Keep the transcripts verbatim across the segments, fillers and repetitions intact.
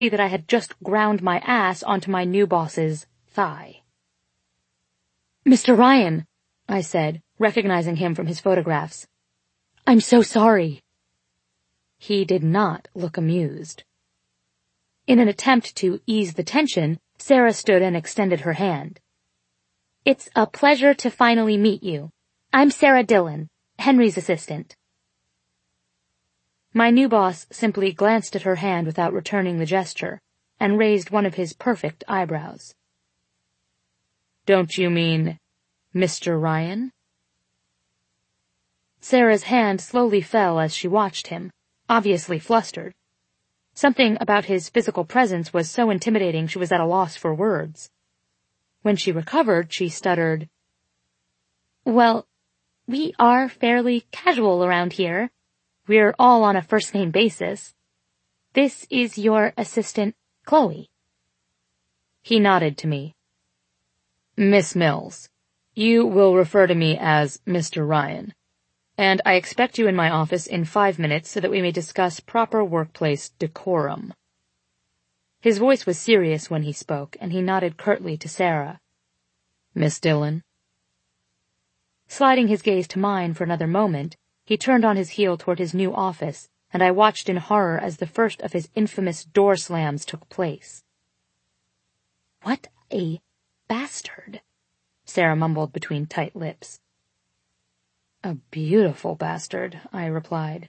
that I had just ground my ass onto my new boss's thigh. "Mister Ryan," I said, recognizing him from his photographs. "I'm so sorry." He did not look amused. In an attempt to ease the tension, Sarah stood and extended her hand. "It's a pleasure to finally meet you. I'm Sarah Dillon, Henry's assistant." My new boss simply glanced at her hand without returning the gesture, and raised one of his perfect eyebrows. "Don't you mean Mister Ryan?" Sarah's hand slowly fell as she watched him, obviously flustered. Something about his physical presence was so intimidating she was at a loss for words. When she recovered, she stuttered, "Well, we are fairly casual around here. We're all on a first-name basis. This is your assistant, Chloe." He nodded to me. "Miss Mills, you will refer to me as Mister Ryan, and I expect you in my office in five minutes so that we may discuss proper workplace decorum." His voice was serious when he spoke, and he nodded curtly to Sarah. "Miss Dillon?" Sliding his gaze to mine for another moment, he turned on his heel toward his new office, and I watched in horror as the first of his infamous door slams took place. "What a bastard," Sarah mumbled between tight lips. "A beautiful bastard," I replied.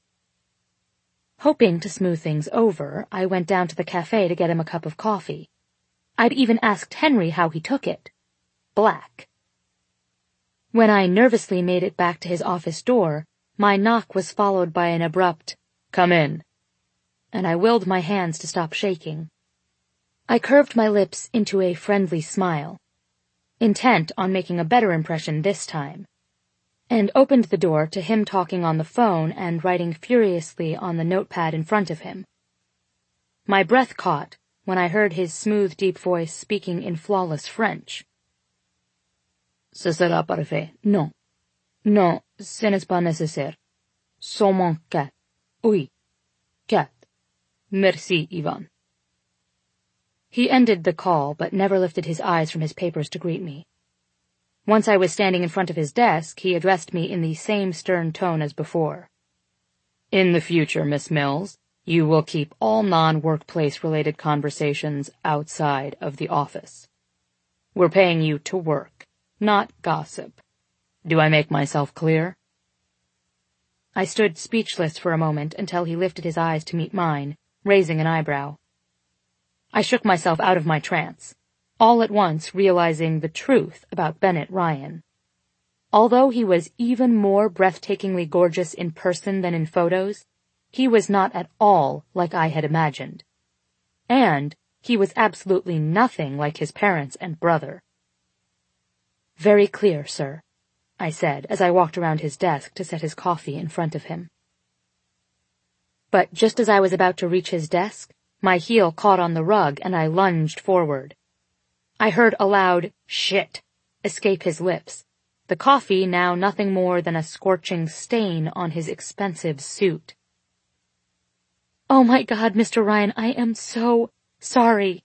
Hoping to smooth things over, I went down to the cafe to get him a cup of coffee. I'd even asked Henry how he took it. Black. When I nervously made it back to his office door, my knock was followed by an abrupt, "Come in," and I willed my hands to stop shaking. I curved my lips into a friendly smile, intent on making a better impression this time, and opened the door to him talking on the phone and writing furiously on the notepad in front of him. My breath caught when I heard his smooth, deep voice speaking in flawless French. "Ce sera parfait. Non. Non, ce n'est pas nécessaire. Seulement quatre. Oui. Quatre. Merci, Ivan." He ended the call, but never lifted his eyes from his papers to greet me. Once I was standing in front of his desk, he addressed me in the same stern tone as before. "In the future, Miss Mills, you will keep all non-workplace-related conversations outside of the office. We're paying you to work, not gossip. Do I make myself clear?" I stood speechless for a moment until he lifted his eyes to meet mine, raising an eyebrow. I shook myself out of my trance, all at once realizing the truth about Bennett Ryan. Although he was even more breathtakingly gorgeous in person than in photos, he was not at all like I had imagined. And he was absolutely nothing like his parents and brother. "Very clear, sir," I said as I walked around his desk to set his coffee in front of him. But just as I was about to reach his desk, my heel caught on the rug and I lunged forward. I heard a loud "shit" escape his lips, the coffee now nothing more than a scorching stain on his expensive suit. "Oh my God, Mister Ryan, I am so sorry."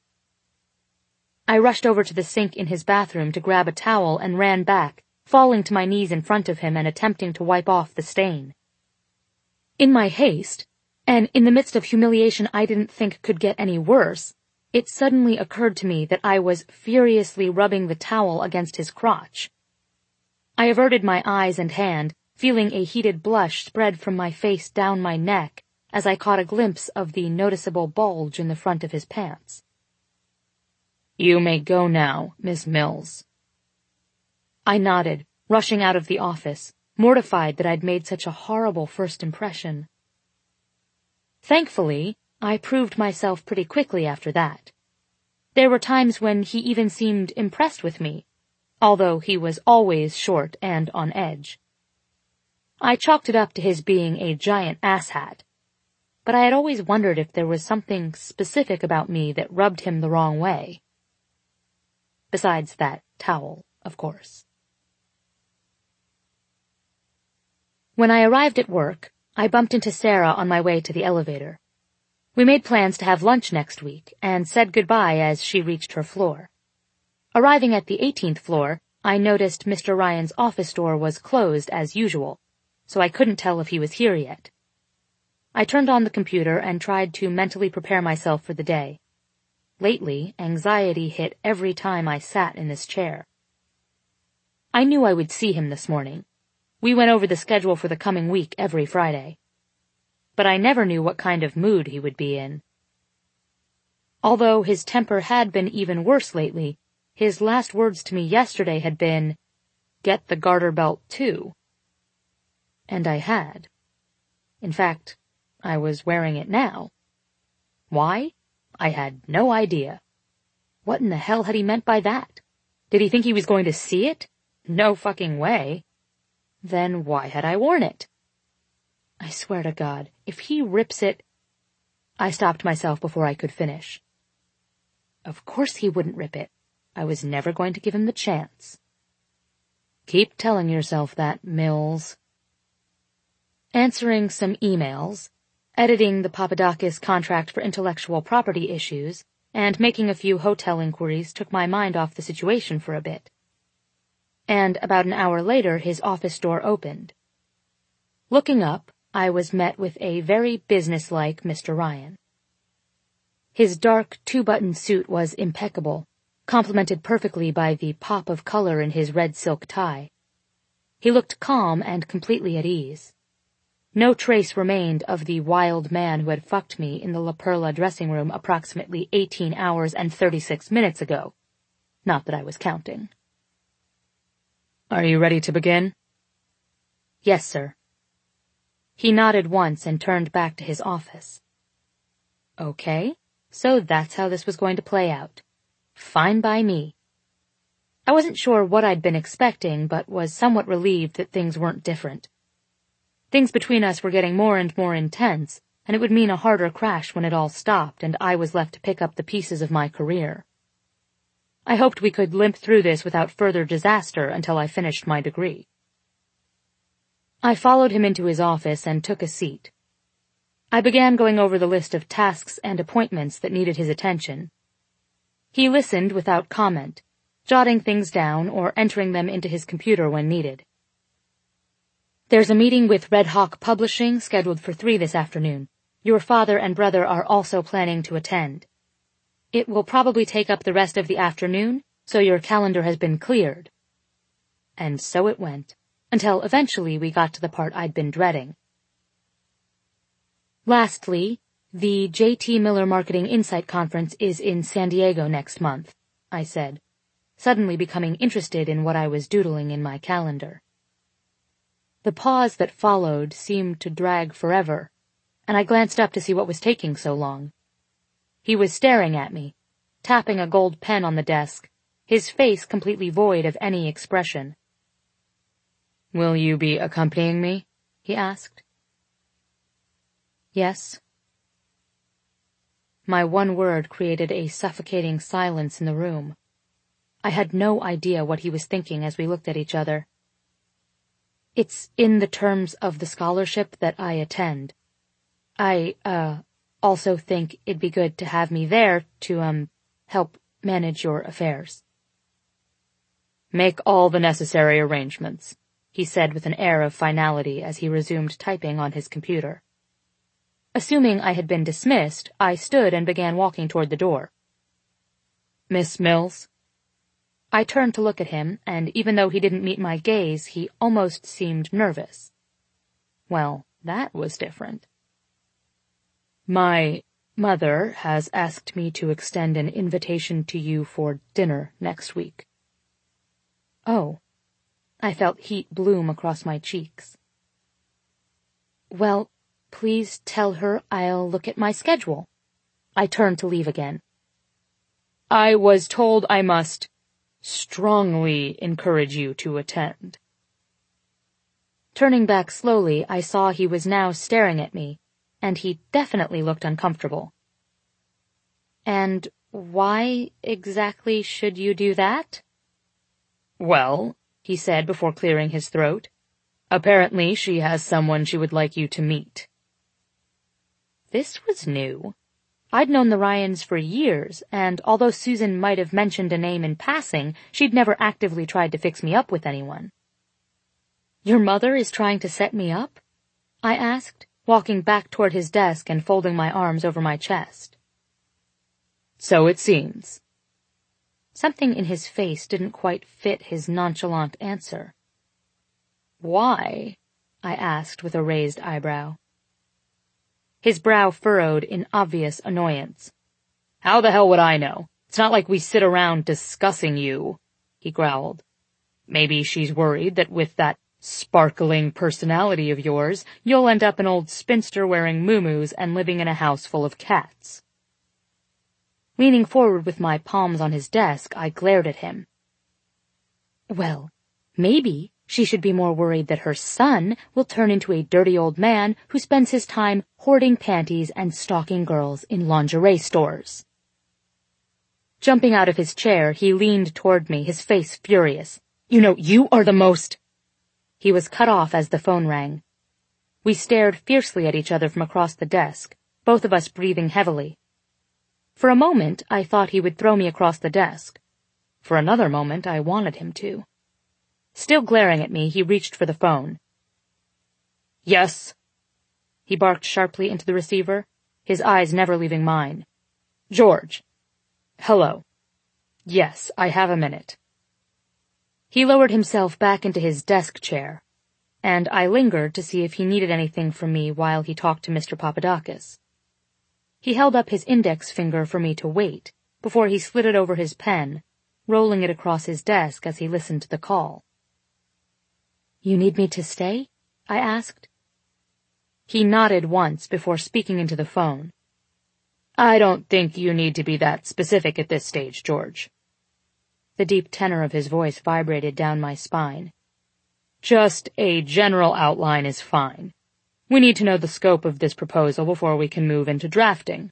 I rushed over to the sink in his bathroom to grab a towel and ran back, falling to my knees in front of him and attempting to wipe off the stain. In my haste, and in the midst of humiliation I didn't think could get any worse, it suddenly occurred to me that I was furiously rubbing the towel against his crotch. I averted my eyes and hand, feeling a heated blush spread from my face down my neck as I caught a glimpse of the noticeable bulge in the front of his pants. "You may go now, Miss Mills." I nodded, rushing out of the office, mortified that I'd made such a horrible first impression. Thankfully, I proved myself pretty quickly after that. There were times when he even seemed impressed with me, although he was always short and on edge. I chalked it up to his being a giant asshat, but I had always wondered if there was something specific about me that rubbed him the wrong way. Besides that towel, of course. When I arrived at work, I bumped into Sarah on my way to the elevator. We made plans to have lunch next week and said goodbye as she reached her floor. Arriving at the eighteenth floor, I noticed Mister Ryan's office door was closed as usual, so I couldn't tell if he was here yet. I turned on the computer and tried to mentally prepare myself for the day. Lately, anxiety hit every time I sat in this chair. I knew I would see him this morning. We went over the schedule for the coming week every Friday. But I never knew what kind of mood he would be in. Although his temper had been even worse lately, his last words to me yesterday had been, "Get the garter belt too." And I had. In fact, I was wearing it now. Why? I had no idea. What in the hell had he meant by that? Did he think he was going to see it? No fucking way. Then why had I worn it? I swear to God, if he rips it... I stopped myself before I could finish. Of course he wouldn't rip it. I was never going to give him the chance. Keep telling yourself that, Mills. Answering some emails, editing the Papadakis contract for intellectual property issues, and making a few hotel inquiries took my mind off the situation for a bit. And about an hour later, his office door opened. Looking up, I was met with a very businesslike Mister Ryan. His dark two-button suit was impeccable, complemented perfectly by the pop of color in his red silk tie. He looked calm and completely at ease. No trace remained of the wild man who had fucked me in the La Perla dressing room approximately eighteen hours and thirty-six minutes ago. Not that I was counting. "Are you ready to begin?" "Yes, sir." He nodded once and turned back to his office. Okay, so that's how this was going to play out. Fine by me. I wasn't sure what I'd been expecting, but was somewhat relieved that things weren't different. Things between us were getting more and more intense, and it would mean a harder crash when it all stopped and I was left to pick up the pieces of my career. I hoped we could limp through this without further disaster until I finished my degree. I followed him into his office and took a seat. I began going over the list of tasks and appointments that needed his attention. He listened without comment, jotting things down or entering them into his computer when needed. "There's a meeting with Red Hawk Publishing scheduled for three this afternoon. Your father and brother are also planning to attend. It will probably take up the rest of the afternoon, so your calendar has been cleared." And so it went, until eventually we got to the part I'd been dreading. "Lastly, the J T Miller Marketing Insight Conference is in San Diego next month," I said, suddenly becoming interested in what I was doodling in my calendar. The pause that followed seemed to drag forever, and I glanced up to see what was taking so long. He was staring at me, tapping a gold pen on the desk, his face completely void of any expression. "Will you be accompanying me?" he asked. "Yes." My one word created a suffocating silence in the room. I had no idea what he was thinking as we looked at each other. "It's in the terms of the scholarship that I attend. I, uh, also think it'd be good to have me there to, um, help manage your affairs." "Make all the necessary arrangements," he said with an air of finality as he resumed typing on his computer. Assuming I had been dismissed, I stood and began walking toward the door. "Miss Mills?" I turned to look at him, and even though he didn't meet my gaze, he almost seemed nervous. Well, that was different. "My mother has asked me to extend an invitation to you for dinner next week." Oh. I felt heat bloom across my cheeks. "Well, please tell her I'll look at my schedule." I turned to leave again. "I was told I must strongly encourage you to attend." Turning back slowly, I saw he was now staring at me, and he definitely looked uncomfortable. "And why exactly should you do that?" "Well," he said before clearing his throat, "apparently she has someone she would like you to meet." This was new. I'd known the Ryans for years, and although Susan might have mentioned a name in passing, she'd never actively tried to fix me up with anyone. "Your mother is trying to set me up?" I asked, walking back toward his desk and folding my arms over my chest. "So it seems." Something in his face didn't quite fit his nonchalant answer. "Why?" I asked with a raised eyebrow. His brow furrowed in obvious annoyance. "How the hell would I know? It's not like we sit around discussing you," he growled. "Maybe she's worried that with that sparkling personality of yours, you'll end up an old spinster wearing muumuus and living in a house full of cats." Leaning forward with my palms on his desk, I glared at him. "Well, maybe she should be more worried that her son will turn into a dirty old man who spends his time hoarding panties and stalking girls in lingerie stores." Jumping out of his chair, he leaned toward me, his face furious. "You know, you are the most—" He was cut off as the phone rang. We stared fiercely at each other from across the desk, both of us breathing heavily. For a moment, I thought he would throw me across the desk. For another moment, I wanted him to. Still glaring at me, he reached for the phone. "Yes?" He barked sharply into the receiver, his eyes never leaving mine. "George." "Hello. Yes, I have a minute." He lowered himself back into his desk chair, and I lingered to see if he needed anything from me while he talked to Mister Papadakis. He held up his index finger for me to wait, before he slid it over his pen, rolling it across his desk as he listened to the call. "You need me to stay?" I asked. He nodded once before speaking into the phone. "I don't think you need to be that specific at this stage, George." The deep tenor of his voice vibrated down my spine. "Just a general outline is fine. We need to know the scope of this proposal before we can move into drafting."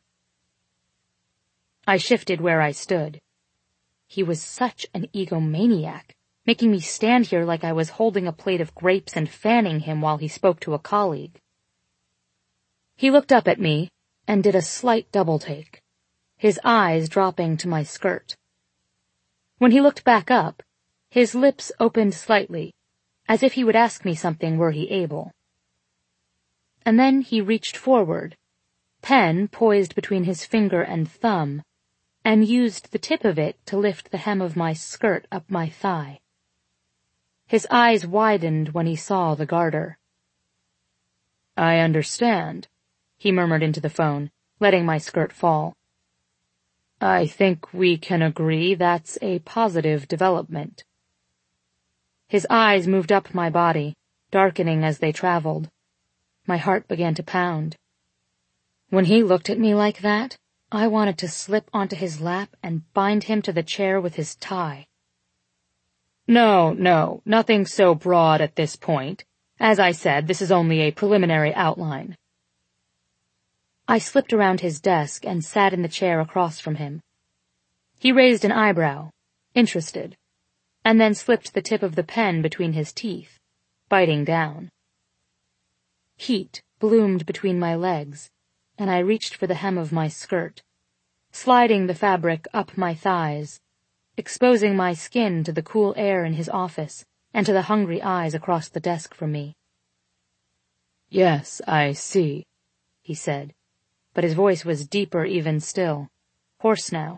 I shifted where I stood. He was such an egomaniac, making me stand here like I was holding a plate of grapes and fanning him while he spoke to a colleague. He looked up at me and did a slight double-take, his eyes dropping to my skirt. When he looked back up, his lips opened slightly, as if he would ask me something were he able. And then he reached forward, pen poised between his finger and thumb, and used the tip of it to lift the hem of my skirt up my thigh. His eyes widened when he saw the garter. "I understand," he murmured into the phone, letting my skirt fall. "I think we can agree that's a positive development." His eyes moved up my body, darkening as they traveled. My heart began to pound. When he looked at me like that, I wanted to slip onto his lap and bind him to the chair with his tie. "No, no, nothing so broad at this point. As I said, this is only a preliminary outline." I slipped around his desk and sat in the chair across from him. He raised an eyebrow, interested, and then slipped the tip of the pen between his teeth, biting down. Heat bloomed between my legs, and I reached for the hem of my skirt, sliding the fabric up my thighs, exposing my skin to the cool air in his office and to the hungry eyes across the desk from me. "Yes, I see," he said, but his voice was deeper even still, hoarse now.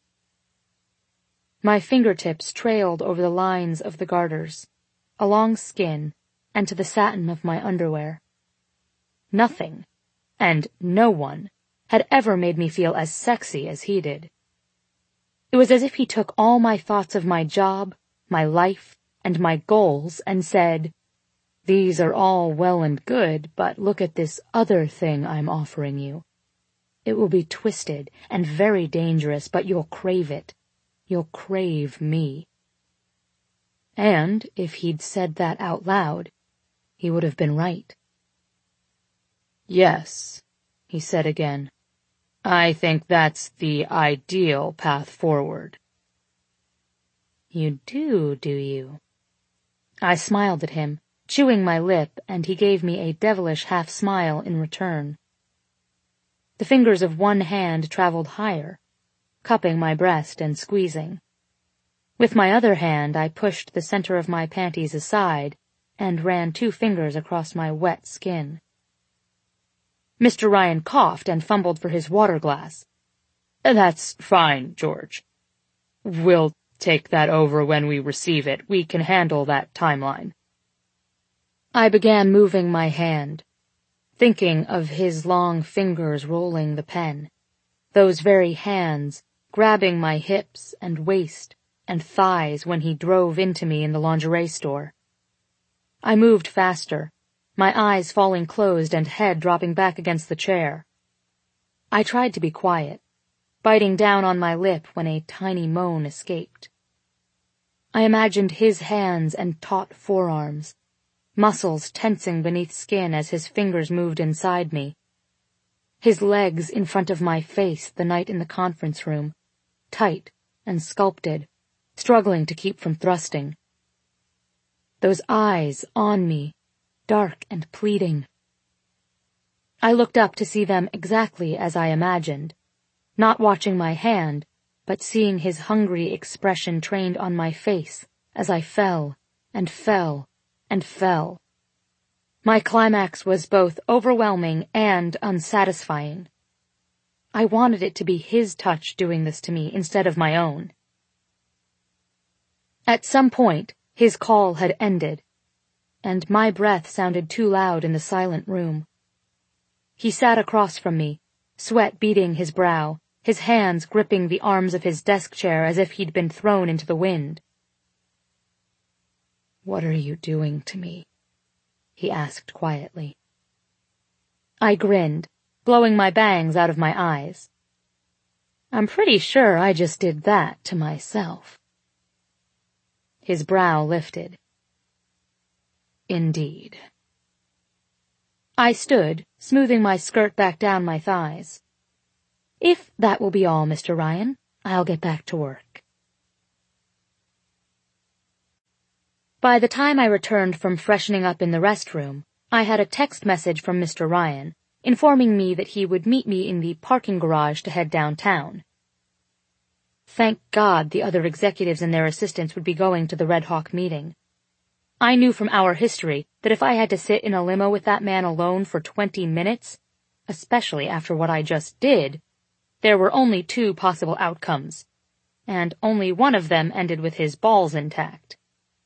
My fingertips trailed over the lines of the garters, along skin, and to the satin of my underwear. Nothing, and no one, had ever made me feel as sexy as he did. It was as if he took all my thoughts of my job, my life, and my goals and said, "These are all well and good, but look at this other thing I'm offering you. It will be twisted and very dangerous, but you'll crave it. You'll crave me." And if he'd said that out loud, he would have been right. "Yes," he said again. "I think that's the ideal path forward." "You do, do you?" I smiled at him, chewing my lip, and he gave me a devilish half-smile in return. The fingers of one hand traveled higher, cupping my breast and squeezing. With my other hand I pushed the center of my panties aside and ran two fingers across my wet skin. Mister Ryan coughed and fumbled for his water glass. "That's fine, George. We'll take that over when we receive it. We can handle that timeline." I began moving my hand, thinking of his long fingers rolling the pen, those very hands grabbing my hips and waist and thighs when he drove into me in the lingerie store. I moved faster, my eyes falling closed and head dropping back against the chair. I tried to be quiet, biting down on my lip when a tiny moan escaped. I imagined his hands and taut forearms, muscles tensing beneath skin as his fingers moved inside me. His legs in front of my face the night in the conference room, tight and sculpted, struggling to keep from thrusting. Those eyes on me, dark and pleading. I looked up to see them exactly as I imagined, not watching my hand, but seeing his hungry expression trained on my face as I fell and fell and fell. My climax was both overwhelming and unsatisfying. I wanted it to be his touch doing this to me instead of my own. At some point, his call had ended, and my breath sounded too loud in the silent room. He sat across from me, sweat beading his brow, his hands gripping the arms of his desk chair as if he'd been thrown into the wind. "What are you doing to me?" he asked quietly. I grinned, blowing my bangs out of my eyes. "I'm pretty sure I just did that to myself." His brow lifted. "Indeed." I stood, smoothing my skirt back down my thighs. "If that will be all, Mister Ryan, I'll get back to work." By the time I returned from freshening up in the restroom, I had a text message from Mister Ryan, informing me that he would meet me in the parking garage to head downtown. Thank God the other executives and their assistants would be going to the Red Hawk meeting. I knew from our history that if I had to sit in a limo with that man alone for twenty minutes, especially after what I just did, there were only two possible outcomes, and only one of them ended with his balls intact.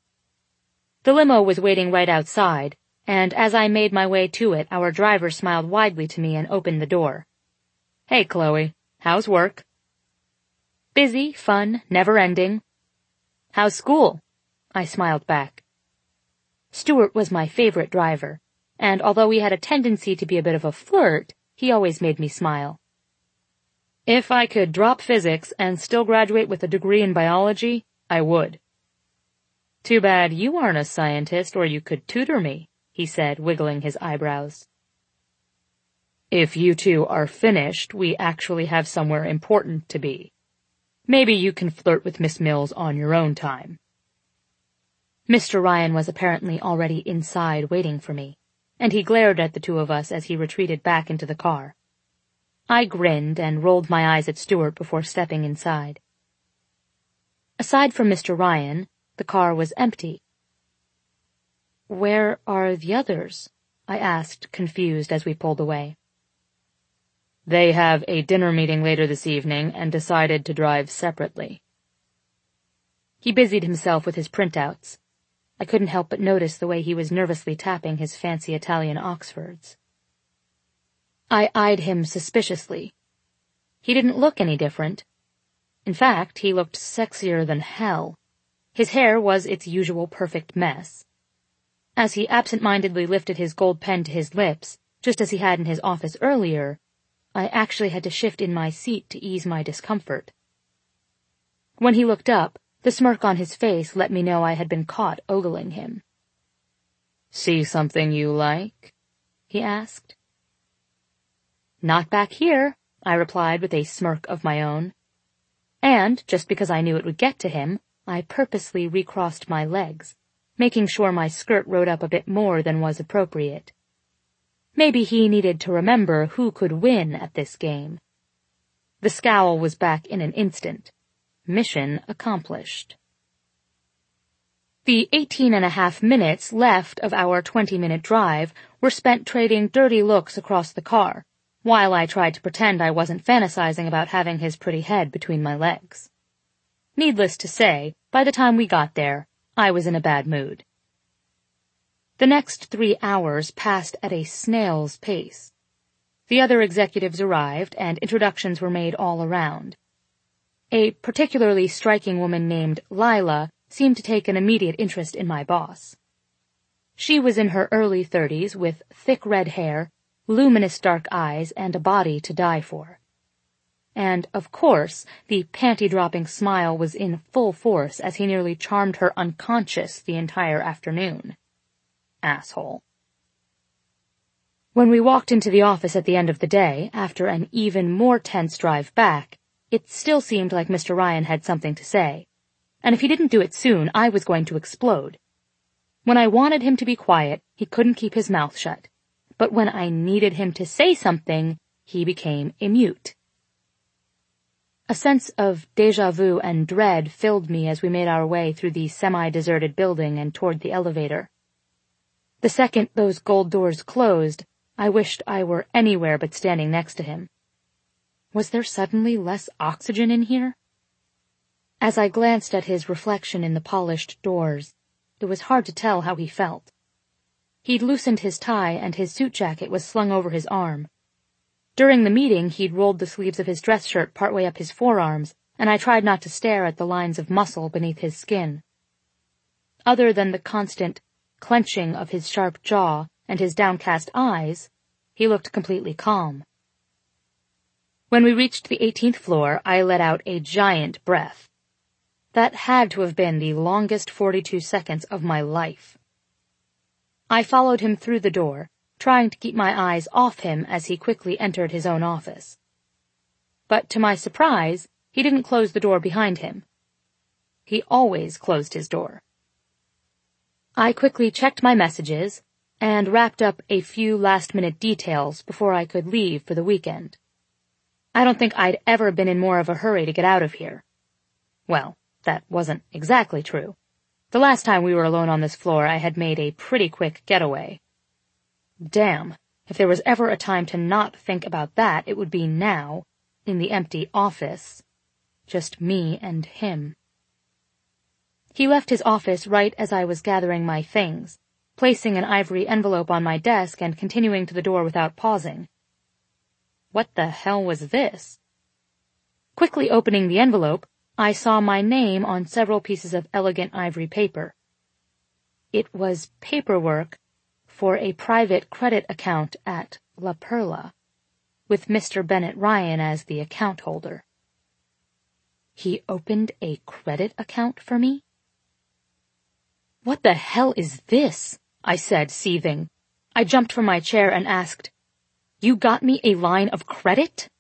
The limo was waiting right outside, and as I made my way to it, our driver smiled widely to me and opened the door. "Hey, Chloe, how's work?" "Busy, fun, never-ending." "How's school?" I smiled back. Stuart was my favorite driver, and although he had a tendency to be a bit of a flirt, he always made me smile. "If I could drop physics and still graduate with a degree in biology, I would." "Too bad you aren't a scientist, or you could tutor me," he said, wiggling his eyebrows. "If you two are finished, we actually have somewhere important to be. Maybe you can flirt with Miss Mills on your own time." Mister Ryan was apparently already inside waiting for me, and he glared at the two of us as he retreated back into the car. I grinned and rolled my eyes at Stuart before stepping inside. Aside from Mister Ryan, the car was empty. "Where are the others?" I asked, confused, as we pulled away. "They have a dinner meeting later this evening and decided to drive separately." He busied himself with his printouts. I couldn't help but notice the way he was nervously tapping his fancy Italian Oxfords. I eyed him suspiciously. He didn't look any different. In fact, he looked sexier than hell. His hair was its usual perfect mess. As he absent-mindedly lifted his gold pen to his lips, just as he had in his office earlier, I actually had to shift in my seat to ease my discomfort. When he looked up, the smirk on his face let me know I had been caught ogling him. "See something you like?" he asked. "Not back here," I replied with a smirk of my own. And, just because I knew it would get to him, I purposely recrossed my legs, making sure my skirt rode up a bit more than was appropriate. Maybe he needed to remember who could win at this game. The scowl was back in an instant. Mission accomplished. The eighteen and a half minutes left of our twenty-minute drive were spent trading dirty looks across the car, while I tried to pretend I wasn't fantasizing about having his pretty head between my legs. Needless to say, by the time we got there, I was in a bad mood. The next three hours passed at a snail's pace. The other executives arrived, and introductions were made all around. A particularly striking woman named Lila seemed to take an immediate interest in my boss. She was in her early thirties, with thick red hair, luminous dark eyes, and a body to die for. And, of course, the panty-dropping smile was in full force as he nearly charmed her unconscious the entire afternoon. Asshole. When we walked into the office at the end of the day, after an even more tense drive back, it still seemed like Mister Ryan had something to say. And if he didn't do it soon, I was going to explode. When I wanted him to be quiet, he couldn't keep his mouth shut. But when I needed him to say something, he became a mute. A sense of déjà vu and dread filled me as we made our way through the semi-deserted building and toward the elevator. The second those gold doors closed, I wished I were anywhere but standing next to him. Was there suddenly less oxygen in here? As I glanced at his reflection in the polished doors, it was hard to tell how he felt. He'd loosened his tie and his suit jacket was slung over his arm. During the meeting, he'd rolled the sleeves of his dress shirt partway up his forearms, and I tried not to stare at the lines of muscle beneath his skin. Other than the constant clenching of his sharp jaw and his downcast eyes, he looked completely calm. When we reached the eighteenth floor, I let out a giant breath. That had to have been the longest forty-two seconds of my life. I followed him through the door, trying to keep my eyes off him as he quickly entered his own office. But to my surprise, he didn't close the door behind him. He always closed his door. I quickly checked my messages and wrapped up a few last-minute details before I could leave for the weekend. I don't think I'd ever been in more of a hurry to get out of here. Well, that wasn't exactly true. The last time we were alone on this floor, I had made a pretty quick getaway. Damn, if there was ever a time to not think about that, it would be now, in the empty office. Just me and him. He left his office right as I was gathering my things, placing an ivory envelope on my desk and continuing to the door without pausing. What the hell was this? Quickly opening the envelope, I saw my name on several pieces of elegant ivory paper. It was paperwork for a private credit account at La Perla, with Mister Bennett Ryan as the account holder. He opened a credit account for me? What the hell is this? I said, seething. I jumped from my chair and asked, "You got me a line of credit?"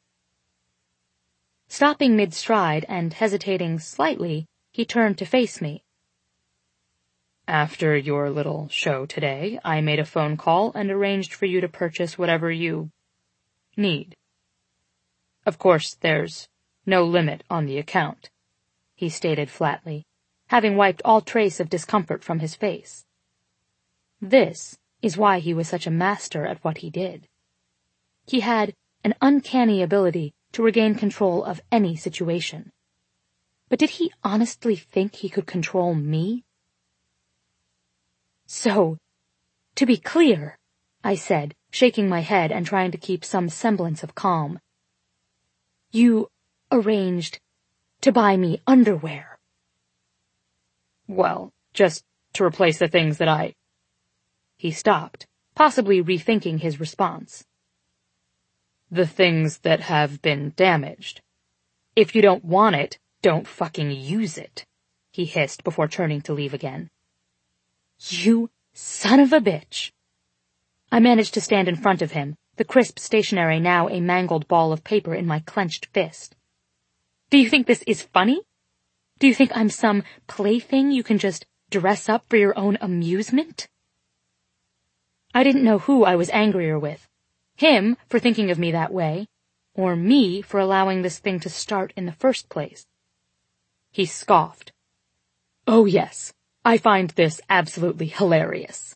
Stopping mid-stride and hesitating slightly, he turned to face me. After your little show today, I made a phone call and arranged for you to purchase whatever you need. Of course, there's no limit on the account, he stated flatly, having wiped all trace of discomfort from his face. This is why he was such a master at what he did. He had an uncanny ability to regain control of any situation. But did he honestly think he could control me? So, to be clear, I said, shaking my head and trying to keep some semblance of calm, you arranged to buy me underwear. Well, just to replace the things that I... He stopped, possibly rethinking his response. The things that have been damaged. If you don't want it, don't fucking use it, he hissed before turning to leave again. You son of a bitch. I managed to stand in front of him, the crisp stationery now a mangled ball of paper in my clenched fist. Do you think this is funny? Do you think I'm some plaything you can just dress up for your own amusement? I didn't know who I was angrier with. Him for thinking of me that way, or me for allowing this thing to start in the first place. He scoffed. "Oh yes, I find this absolutely hilarious."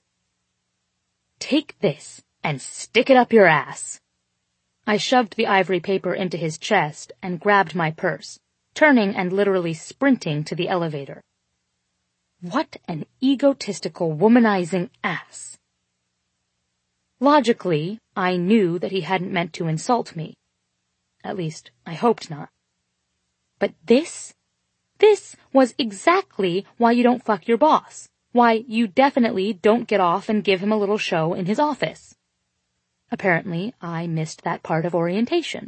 "Take this and stick it up your ass." I shoved the ivory paper into his chest and grabbed my purse, turning and literally sprinting to the elevator. What an egotistical, womanizing ass. Logically, I knew that he hadn't meant to insult me. At least, I hoped not. But this? This was exactly why you don't fuck your boss. Why you definitely don't get off and give him a little show in his office. Apparently, I missed that part of orientation.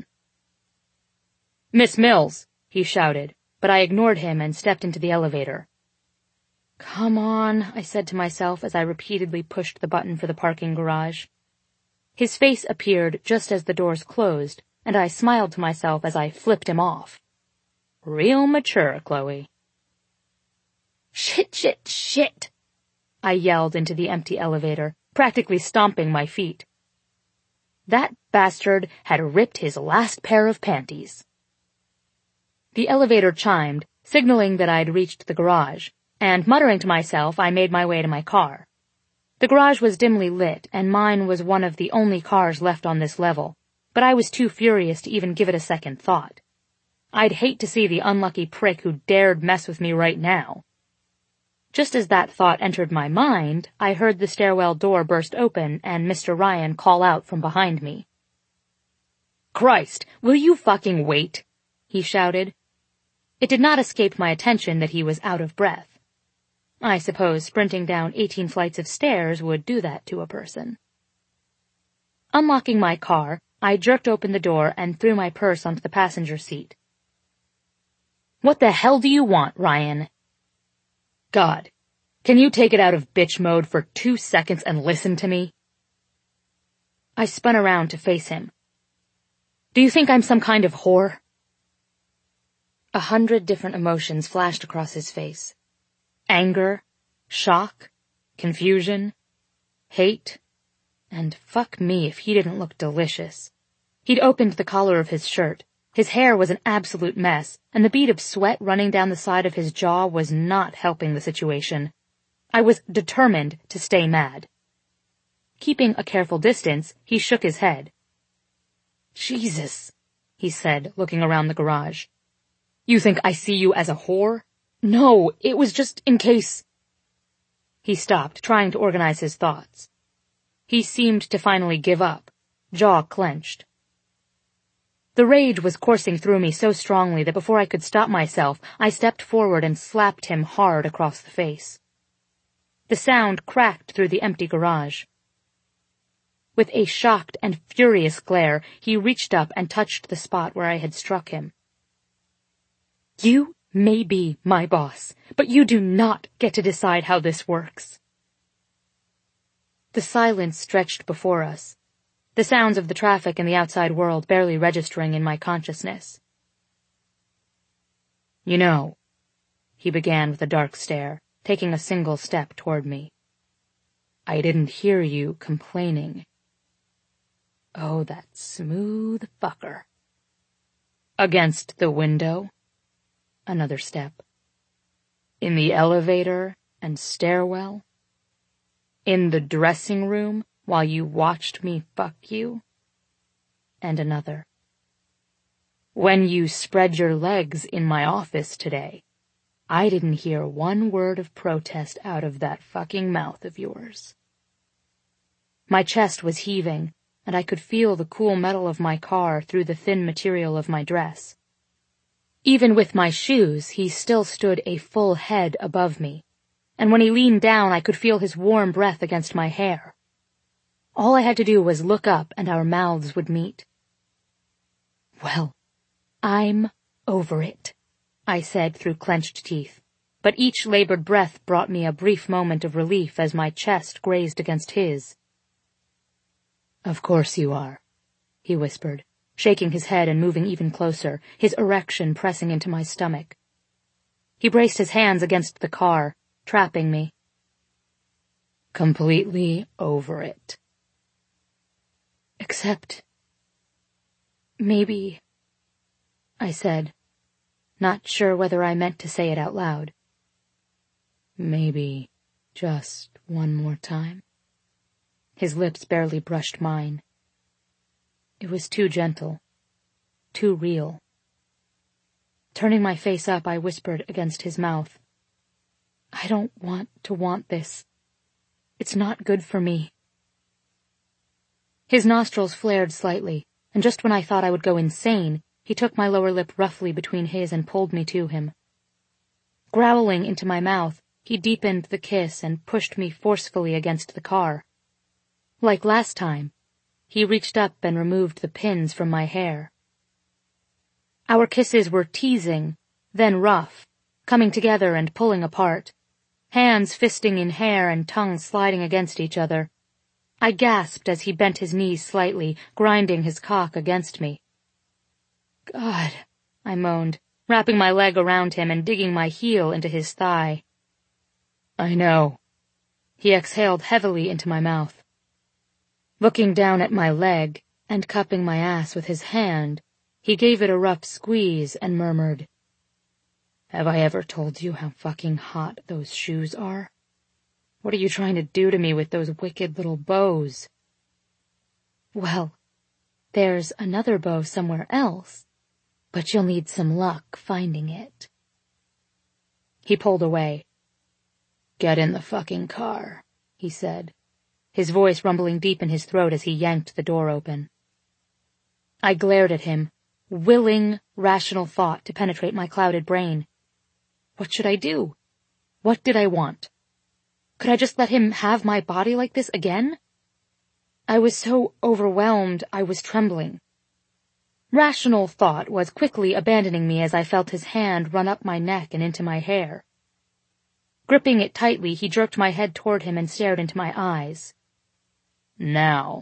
"Miss Mills," he shouted, but I ignored him and stepped into the elevator. "Come on," I said to myself as I repeatedly pushed the button for the parking garage. His face appeared just as the doors closed, and I smiled to myself as I flipped him off. Real mature, Chloe. "Shit, shit, shit!" I yelled into the empty elevator, practically stomping my feet. That bastard had ripped his last pair of panties. The elevator chimed, signaling that I'd reached the garage, and muttering to myself, I made my way to my car. The garage was dimly lit, and mine was one of the only cars left on this level, but I was too furious to even give it a second thought. I'd hate to see the unlucky prick who dared mess with me right now. Just as that thought entered my mind, I heard the stairwell door burst open and Mister Ryan call out from behind me. "Christ, will you fucking wait?" he shouted. It did not escape my attention that he was out of breath. I suppose sprinting down eighteen flights of stairs would do that to a person. Unlocking my car, I jerked open the door and threw my purse onto the passenger seat. "What the hell do you want, Ryan?" "God, can you take it out of bitch mode for two seconds and listen to me?" I spun around to face him. "Do you think I'm some kind of whore?" A hundred different emotions flashed across his face. Anger, shock, confusion, hate, and fuck me if he didn't look delicious. He'd opened the collar of his shirt. His hair was an absolute mess, and the bead of sweat running down the side of his jaw was not helping the situation. I was determined to stay mad. Keeping a careful distance, he shook his head. "Jesus," he said, looking around the garage. "You think I see you as a whore? No, it was just in case—" He stopped, trying to organize his thoughts. He seemed to finally give up, jaw clenched. The rage was coursing through me so strongly that before I could stop myself, I stepped forward and slapped him hard across the face. The sound cracked through the empty garage. With a shocked and furious glare, he reached up and touched the spot where I had struck him. "You may be my boss, but you do not get to decide how this works." The silence stretched before us, the sounds of the traffic in the outside world barely registering in my consciousness. "You know," he began with a dark stare, taking a single step toward me, "I didn't hear you complaining." Oh, that smooth fucker. "Against the window?" Another step. "In the elevator and stairwell? In the dressing room while you watched me fuck you?" And another. "When you spread your legs in my office today, I didn't hear one word of protest out of that fucking mouth of yours." My chest was heaving, and I could feel the cool metal of my car through the thin material of my dress. Even with my shoes, he still stood a full head above me, and when he leaned down, I could feel his warm breath against my hair. All I had to do was look up and our mouths would meet. "Well, I'm over it," I said through clenched teeth, but each labored breath brought me a brief moment of relief as my chest grazed against his. "Of course you are," he whispered, shaking his head and moving even closer, his erection pressing into my stomach. He braced his hands against the car, trapping me. completely over it. Except, maybe, I said, not sure whether I meant to say it out loud. Maybe just one more time. His lips barely brushed mine. It was too gentle, too real. Turning my face up, I whispered against his mouth, I don't want to want this. It's not good for me. His nostrils flared slightly, and just when I thought I would go insane, he took my lower lip roughly between his and pulled me to him. Growling into my mouth, he deepened the kiss and pushed me forcefully against the car. Like last time, he reached up and removed the pins from my hair. Our kisses were teasing, then rough, coming together and pulling apart, hands fisting in hair and tongues sliding against each other. I gasped as he bent his knees slightly, grinding his cock against me. God, I moaned, wrapping my leg around him and digging my heel into his thigh. I know. He exhaled heavily into my mouth. Looking down at my leg and cupping my ass with his hand, he gave it a rough squeeze and murmured, Have I ever told you how fucking hot those shoes are? What are you trying to do to me with those wicked little bows? Well, there's another bow somewhere else, but you'll need some luck finding it. He pulled away. Get in the fucking car, he said, his voice rumbling deep in his throat as he yanked the door open. I glared at him, willing, rational thought to penetrate my clouded brain. What should I do? What did I want? Could I just let him have my body like this again? I was so overwhelmed I was trembling. Rational thought was quickly abandoning me as I felt his hand run up my neck and into my hair. Gripping it tightly, he jerked my head toward him and stared into my eyes. Now.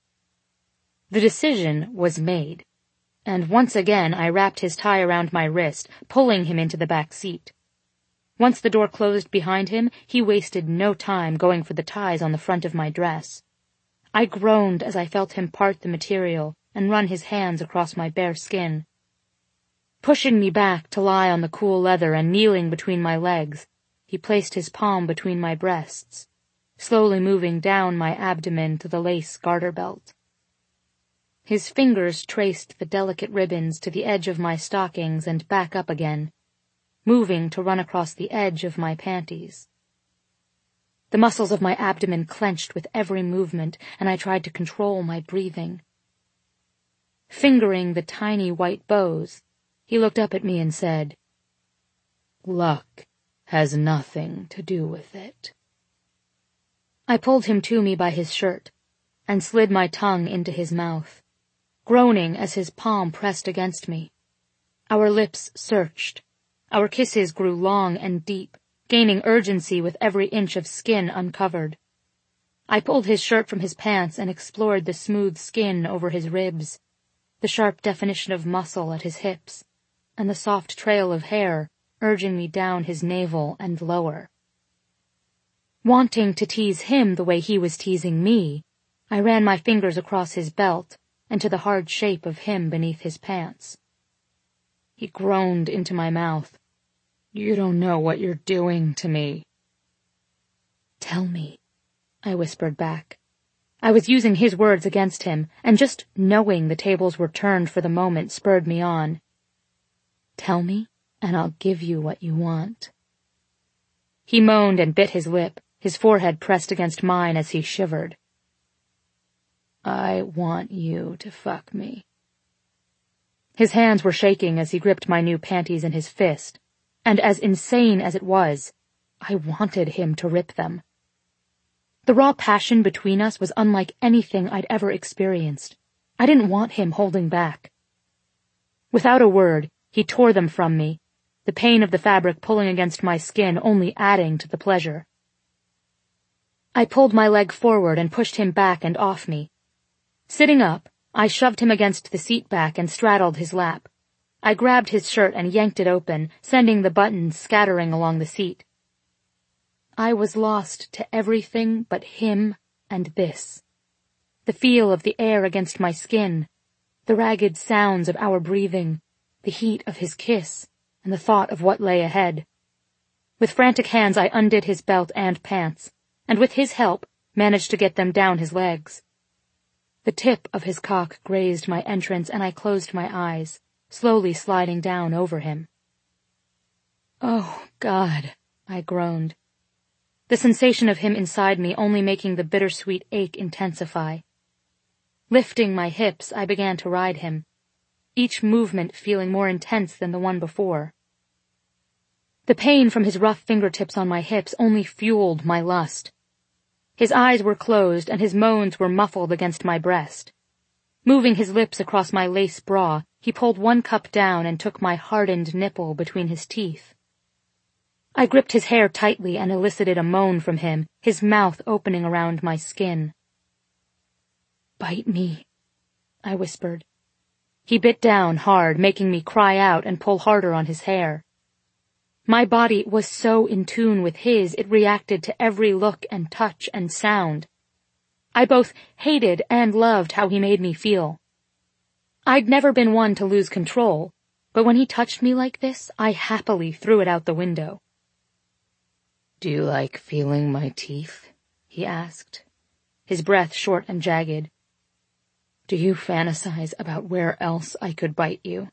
The decision was made, and once again I wrapped his tie around my wrist, pulling him into the back seat. Once the door closed behind him, he wasted no time going for the ties on the front of my dress. I groaned as I felt him part the material and run his hands across my bare skin. Pushing me back to lie on the cool leather and kneeling between my legs, he placed his palm between my breasts, slowly moving down my abdomen to the lace garter belt. His fingers traced the delicate ribbons to the edge of my stockings and back up again, moving to run across the edge of my panties. The muscles of my abdomen clenched with every movement, and I tried to control my breathing. Fingering the tiny white bows, he looked up at me and said, Luck has nothing to do with it. I pulled him to me by his shirt and slid my tongue into his mouth, groaning as his palm pressed against me. Our lips searched. Our kisses grew long and deep, gaining urgency with every inch of skin uncovered. I pulled his shirt from his pants and explored the smooth skin over his ribs, the sharp definition of muscle at his hips, and the soft trail of hair urging me down his navel and lower. Wanting to tease him the way he was teasing me, I ran my fingers across his belt and to the hard shape of him beneath his pants. He groaned into my mouth. You don't know what you're doing to me. Tell me, I whispered back. I was using his words against him, and just knowing the tables were turned for the moment spurred me on. Tell me, and I'll give you what you want. He moaned and bit his lip, his forehead pressed against mine as he shivered. I want you to fuck me. His hands were shaking as he gripped my new panties in his fist, and as insane as it was, I wanted him to rip them. The raw passion between us was unlike anything I'd ever experienced. I didn't want him holding back. Without a word, he tore them from me, the pain of the fabric pulling against my skin only adding to the pleasure. I pulled my leg forward and pushed him back and off me. Sitting up, I shoved him against the seat back and straddled his lap. I grabbed his shirt and yanked it open, sending the buttons scattering along the seat. I was lost to everything but him and this. The feel of the air against my skin, the ragged sounds of our breathing, the heat of his kiss, and the thought of what lay ahead. With frantic hands I undid his belt and pants, and with his help managed to get them down his legs. The tip of his cock grazed my entrance, and I closed my eyes, slowly sliding down over him. "Oh, God," I groaned, the sensation of him inside me only making the bittersweet ache intensify. Lifting my hips, I began to ride him, each movement feeling more intense than the one before. The pain from his rough fingertips on my hips only fueled my lust. His eyes were closed, and his moans were muffled against my breast. Moving his lips across my lace bra, he pulled one cup down and took my hardened nipple between his teeth. I gripped his hair tightly and elicited a moan from him, his mouth opening around my skin. "Bite me," I whispered. He bit down hard, making me cry out and pull harder on his hair. My body was so in tune with his it reacted to every look and touch and sound. I both hated and loved how he made me feel. I'd never been one to lose control, but when he touched me like this, I happily threw it out the window. "Do you like feeling my teeth?" he asked, his breath short and jagged. "Do you fantasize about where else I could bite you?"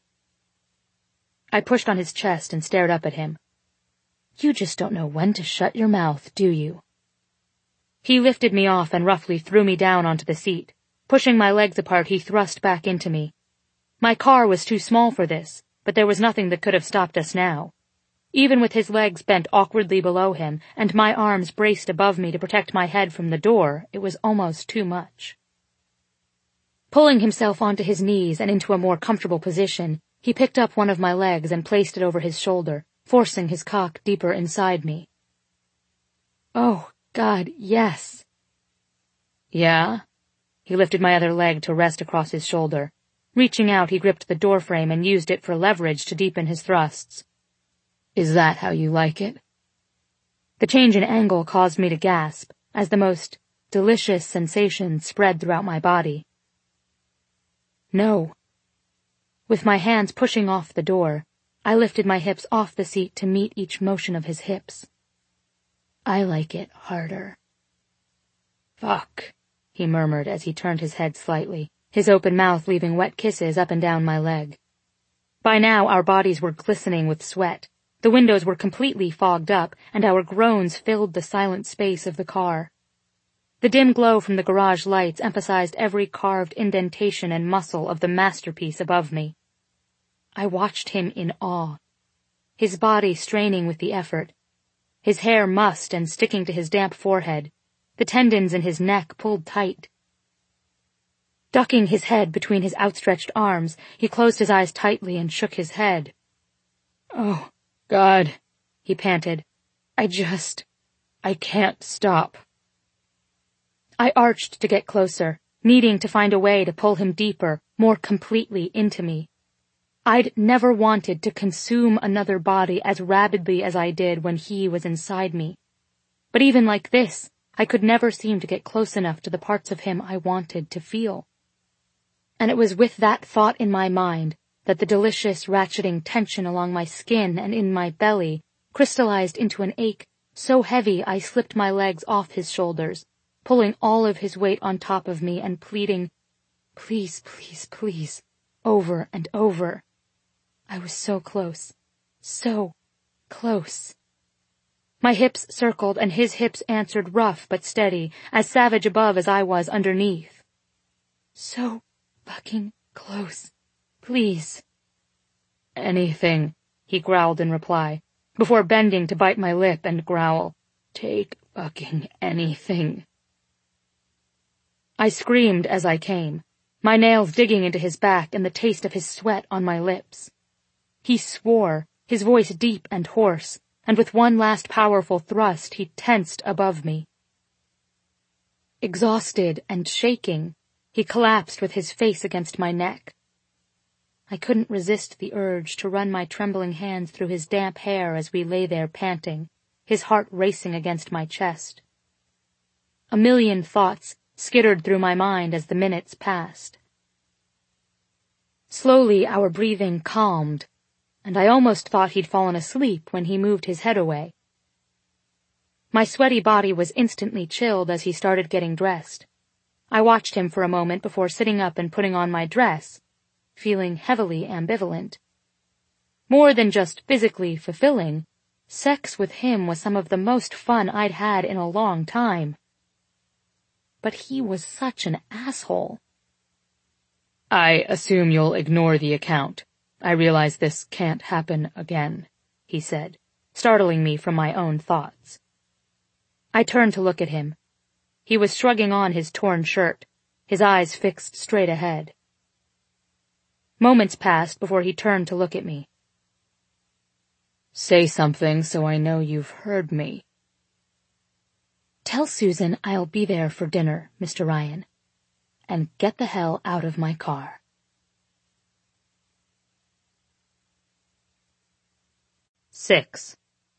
I pushed on his chest and stared up at him. "You just don't know when to shut your mouth, do you?" He lifted me off and roughly threw me down onto the seat. Pushing my legs apart, he thrust back into me. My car was too small for this, but there was nothing that could have stopped us now. Even with his legs bent awkwardly below him and my arms braced above me to protect my head from the door, it was almost too much. Pulling himself onto his knees and into a more comfortable position, he picked up one of my legs and placed it over his shoulder, forcing his cock deeper inside me. "Oh, God, yes." "Yeah?" He lifted my other leg to rest across his shoulder. Reaching out, he gripped the doorframe and used it for leverage to deepen his thrusts. "Is that how you like it?" The change in angle caused me to gasp, as the most delicious sensation spread throughout my body. "No." With my hands pushing off the door, I lifted my hips off the seat to meet each motion of his hips. "I like it harder." "Fuck," he murmured as he turned his head slightly, his open mouth leaving wet kisses up and down my leg. By now our bodies were glistening with sweat. The windows were completely fogged up, and our groans filled the silent space of the car. The dim glow from the garage lights emphasized every carved indentation and muscle of the masterpiece above me. I watched him in awe, his body straining with the effort, his hair mussed and sticking to his damp forehead, the tendons in his neck pulled tight. Ducking his head between his outstretched arms, he closed his eyes tightly and shook his head. "Oh, God," he panted. I just... I can't stop." I arched to get closer, needing to find a way to pull him deeper, more completely into me. I'd never wanted to consume another body as rabidly as I did when he was inside me. But even like this, I could never seem to get close enough to the parts of him I wanted to feel. And it was with that thought in my mind that the delicious ratcheting tension along my skin and in my belly crystallized into an ache so heavy I slipped my legs off his shoulders, pulling all of his weight on top of me and pleading, "Please, please, please," over and over. I was so close, so close. My hips circled and his hips answered rough but steady, as savage above as I was underneath. "So fucking close. Please." "Anything," he growled in reply, before bending to bite my lip and growl, "Take fucking anything." I screamed as I came, my nails digging into his back and the taste of his sweat on my lips. He swore, his voice deep and hoarse, and with one last powerful thrust he tensed above me. Exhausted and shaking, he collapsed with his face against my neck. I couldn't resist the urge to run my trembling hands through his damp hair as we lay there panting, his heart racing against my chest. A million thoughts skittered through my mind as the minutes passed. Slowly our breathing calmed, and I almost thought he'd fallen asleep when he moved his head away. My sweaty body was instantly chilled as he started getting dressed. I watched him for a moment before sitting up and putting on my dress, feeling heavily ambivalent. More than just physically fulfilling, sex with him was some of the most fun I'd had in a long time. But he was such an asshole. I assume you'll ignore the account. I realize this can't happen again, he said, startling me from my own thoughts. I turned to look at him. He was shrugging on his torn shirt, his eyes fixed straight ahead. Moments passed before he turned to look at me. Say something so I know you've heard me. Tell Susan I'll be there for dinner, Mister Ryan, and get the hell out of my car. Six.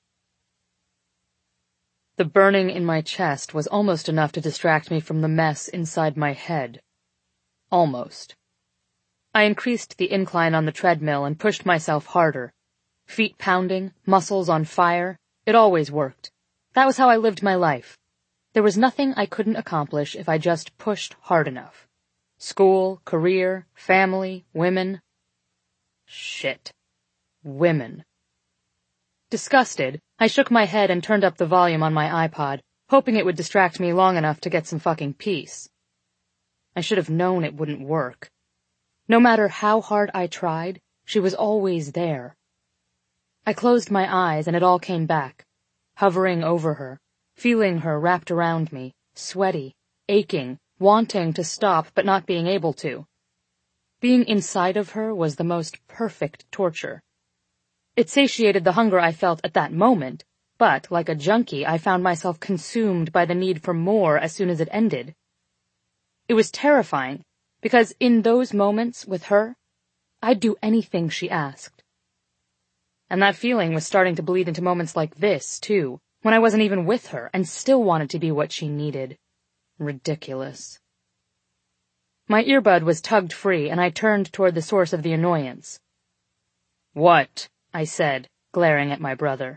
The burning in my chest was almost enough to distract me from the mess inside my head. Almost. I increased the incline on the treadmill and pushed myself harder. Feet pounding, muscles on fire. It always worked. That was how I lived my life. There was nothing I couldn't accomplish if I just pushed hard enough. School, career, family, women. Shit. Women. Disgusted, I shook my head and turned up the volume on my iPod, hoping it would distract me long enough to get some fucking peace. I should have known it wouldn't work. No matter how hard I tried, she was always there. I closed my eyes and it all came back, hovering over her, feeling her wrapped around me, sweaty, aching, wanting to stop but not being able to. Being inside of her was the most perfect torture. It satiated the hunger I felt at that moment, but, like a junkie, I found myself consumed by the need for more as soon as it ended. It was terrifying, because in those moments with her, I'd do anything she asked. And that feeling was starting to bleed into moments like this, too, when I wasn't even with her and still wanted to be what she needed. Ridiculous. My earbud was tugged free, and I turned toward the source of the annoyance. What? I said, glaring at my brother.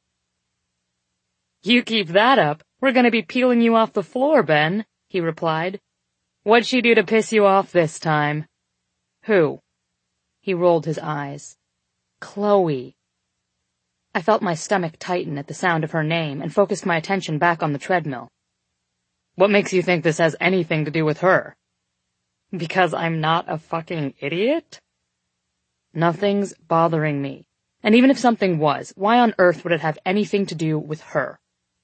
You keep that up, we're gonna be peeling you off the floor, Ben, he replied. What'd she do to piss you off this time? Who? He rolled his eyes. Chloe. I felt my stomach tighten at the sound of her name and focused my attention back on the treadmill. What makes you think this has anything to do with her? Because I'm not a fucking idiot? Nothing's bothering me. And even if something was, why on earth would it have anything to do with her?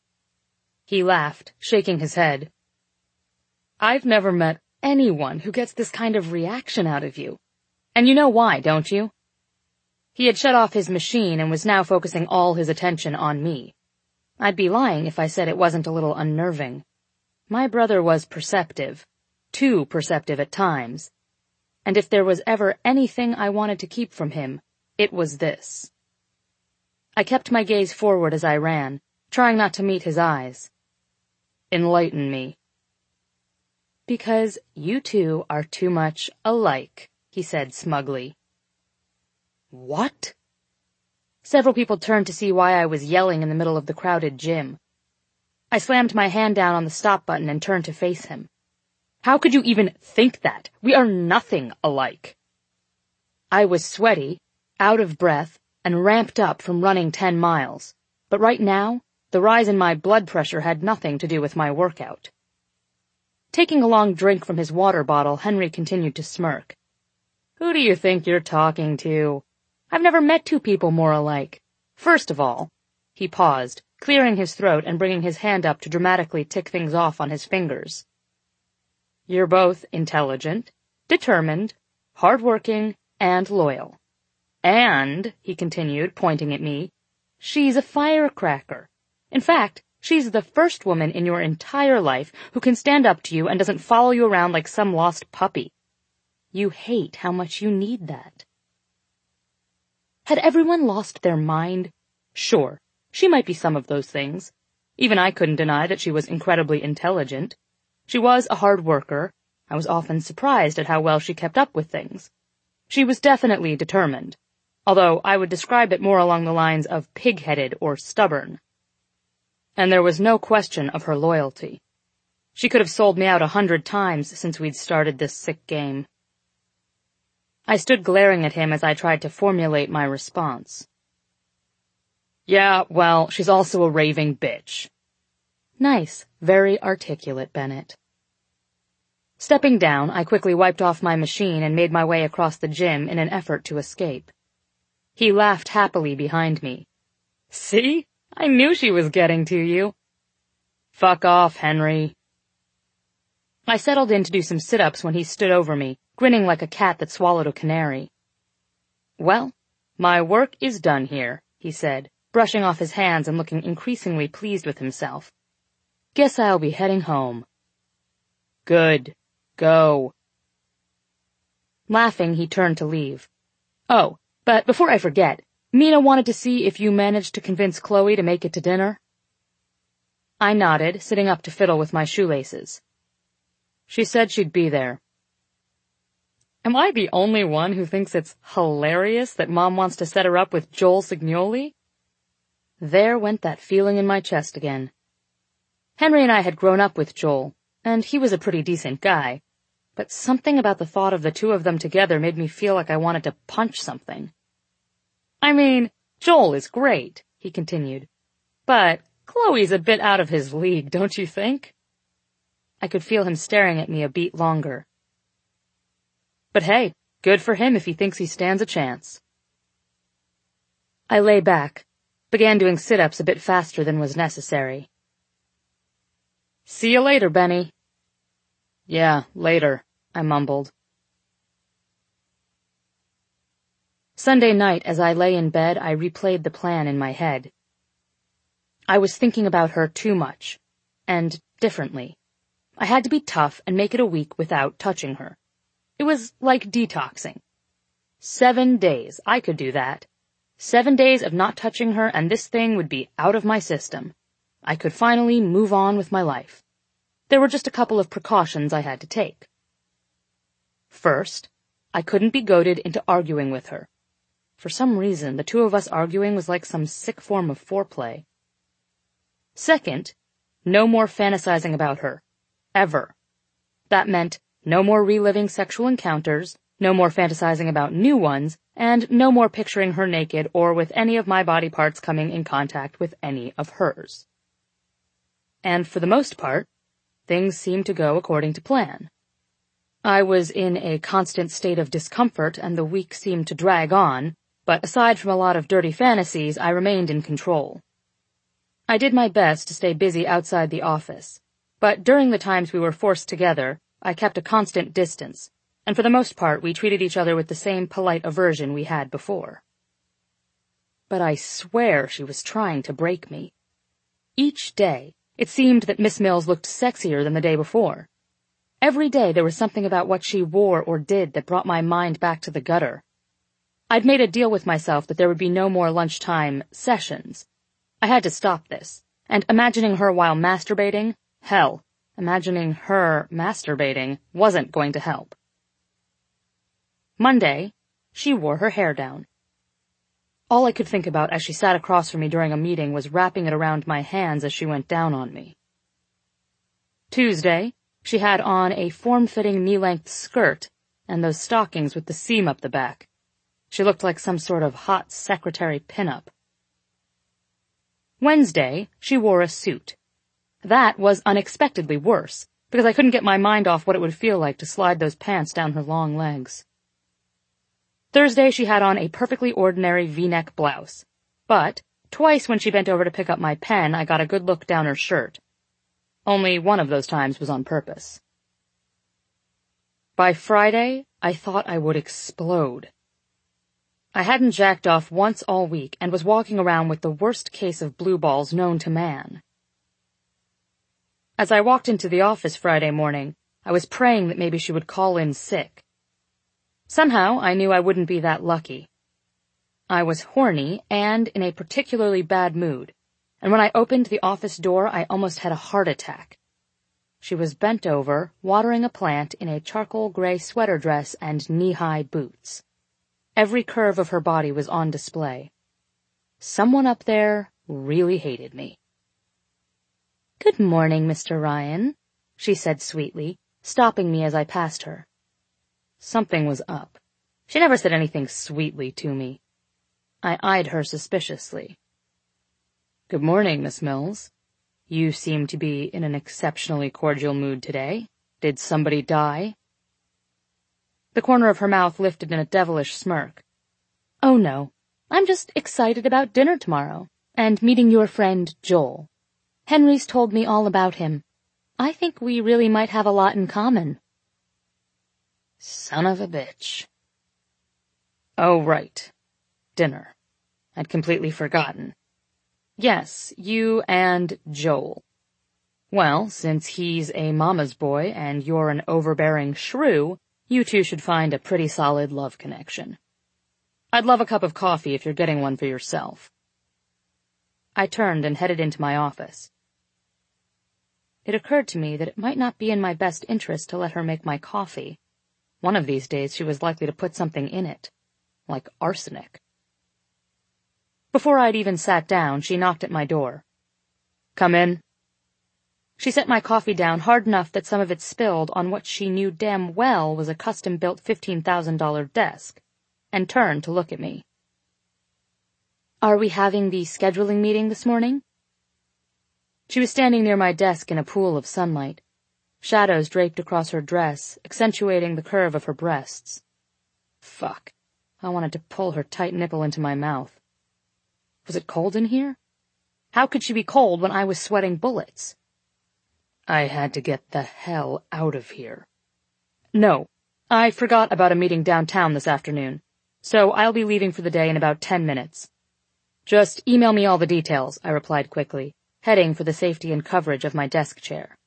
He laughed, shaking his head. I've never met anyone who gets this kind of reaction out of you. And you know why, don't you? He had shut off his machine and was now focusing all his attention on me. I'd be lying if I said it wasn't a little unnerving. My brother was perceptive, too perceptive at times. And if there was ever anything I wanted to keep from him, it was this. I kept my gaze forward as I ran, trying not to meet his eyes. Enlighten me. Because you two are too much alike, he said smugly. What? Several people turned to see why I was yelling in the middle of the crowded gym. I slammed my hand down on the stop button and turned to face him. How could you even think that? We are nothing alike. I was sweaty, out of breath, and ramped up from running ten miles. But right now, the rise in my blood pressure had nothing to do with my workout. Taking a long drink from his water bottle, Henry continued to smirk. Who do you think you're talking to? I've never met two people more alike. First of all, he paused, clearing his throat and bringing his hand up to dramatically tick things off on his fingers. You're both intelligent, determined, hardworking, and loyal. And, he continued, pointing at me, she's a firecracker. In fact, she's the first woman in your entire life who can stand up to you and doesn't follow you around like some lost puppy. You hate how much you need that. Had everyone lost their mind? Sure, She might be some of those things. Even I couldn't deny that she was incredibly intelligent. She was a hard worker. I was often surprised at how well she kept up with things. She was definitely determined, although I would describe it more along the lines of pig-headed or stubborn. And there was no question of her loyalty. She could have sold me out a hundred times since we'd started this sick game. I stood glaring at him as I tried to formulate my response. Yeah, well, she's also a raving bitch. Nice, very articulate, Bennett. Stepping down, I quickly wiped off my machine and made my way across the gym in an effort to escape. He laughed happily behind me. See? I knew she was getting to you. Fuck off, Henry. I settled in to do some sit-ups when he stood over me, grinning like a cat that swallowed a canary. Well, my work is done here, he said, brushing off his hands and looking increasingly pleased with himself. Guess I'll be heading home. Good. Go. Laughing, he turned to leave. Oh, but before I forget, Mina wanted to see if you managed to convince Chloe to make it to dinner. I nodded, sitting up to fiddle with my shoelaces. She said she'd be there. Am I the only one who thinks it's hilarious that Mom wants to set her up with Joel Signoli? There went that feeling in my chest again. Henry and I had grown up with Joel, and he was a pretty decent guy, but something about the thought of the two of them together made me feel like I wanted to punch something. I mean, Joel is great, he continued, but Chloe's a bit out of his league, don't you think? I could feel him staring at me a beat longer. But hey, good for him if he thinks he stands a chance. I lay back, began doing sit-ups a bit faster than was necessary. See you later, Benny. Yeah, later, I mumbled. Sunday night, as I lay in bed, I replayed the plan in my head. I was thinking about her too much, and differently. I had to be tough and make it a week without touching her. It was like detoxing. Seven days, I could do that. Seven days of not touching her, and this thing would be out of my system. I could finally move on with my life. There were just a couple of precautions I had to take. First, I couldn't be goaded into arguing with her. For some reason, the two of us arguing was like some sick form of foreplay. Second, no more fantasizing about her. Ever. That meant no more reliving sexual encounters, no more fantasizing about new ones, and no more picturing her naked or with any of my body parts coming in contact with any of hers. And for the most part, things seemed to go according to plan. I was in a constant state of discomfort, and the week seemed to drag on, but aside from a lot of dirty fantasies, I remained in control. I did my best to stay busy outside the office, but during the times we were forced together, I kept a constant distance, and for the most part we treated each other with the same polite aversion we had before. But I swear she was trying to break me. Each day, it seemed that Miss Mills looked sexier than the day before. Every day there was something about what she wore or did that brought my mind back to the gutter. I'd made a deal with myself that there would be no more lunchtime sessions. I had to stop this, and imagining her while masturbating, hell, imagining her masturbating wasn't going to help. Monday, she wore her hair down. All I could think about as she sat across from me during a meeting was wrapping it around my hands as she went down on me. Tuesday, she had on a form-fitting knee-length skirt and those stockings with the seam up the back. She looked like some sort of hot secretary pinup. Wednesday, she wore a suit. That was unexpectedly worse, because I couldn't get my mind off what it would feel like to slide those pants down her long legs. Thursday, she had on a perfectly ordinary V-neck blouse, but twice when she bent over to pick up my pen, I got a good look down her shirt. Only one of those times was on purpose. By Friday, I thought I would explode. I hadn't jacked off once all week and was walking around with the worst case of blue balls known to man. As I walked into the office Friday morning, I was praying that maybe she would call in sick. Somehow, I knew I wouldn't be that lucky. I was horny and in a particularly bad mood, and when I opened the office door, I almost had a heart attack. She was bent over, watering a plant in a charcoal gray sweater dress and knee-high boots. Every curve of her body was on display. Someone up there really hated me. "Good morning, Mister Ryan," she said sweetly, stopping me as I passed her. Something was up. She never said anything sweetly to me. I eyed her suspiciously. "Good morning, Miss Mills. You seem to be in an exceptionally cordial mood today. Did somebody die?" The corner of her mouth lifted in a devilish smirk. "Oh, no. I'm just excited about dinner tomorrow, and meeting your friend Joel. Henry's told me all about him. I think we really might have a lot in common." Son of a bitch. Oh, right. Dinner. I'd completely forgotten. Yes, you and Joel. Well, since he's a mama's boy and you're an overbearing shrew, you two should find a pretty solid love connection. I'd love a cup of coffee if you're getting one for yourself. I turned and headed into my office. It occurred to me that it might not be in my best interest to let her make my coffee. One of these days she was likely to put something in it, like arsenic. Before I'd even sat down, she knocked at my door. "Come in." She set my coffee down hard enough that some of it spilled on what she knew damn well was a custom-built fifteen thousand dollar desk, and turned to look at me. "Are we having the scheduling meeting this morning?" She was standing near my desk in a pool of sunlight. Shadows draped across her dress, accentuating the curve of her breasts. Fuck. I wanted to pull her tight nipple into my mouth. Was it cold in here? How could she be cold when I was sweating bullets? I had to get the hell out of here. No, I forgot about a meeting downtown this afternoon, so I'll be leaving for the day in about ten minutes. Just email me all the details, I replied quickly, heading for the safety and coverage of my desk chair.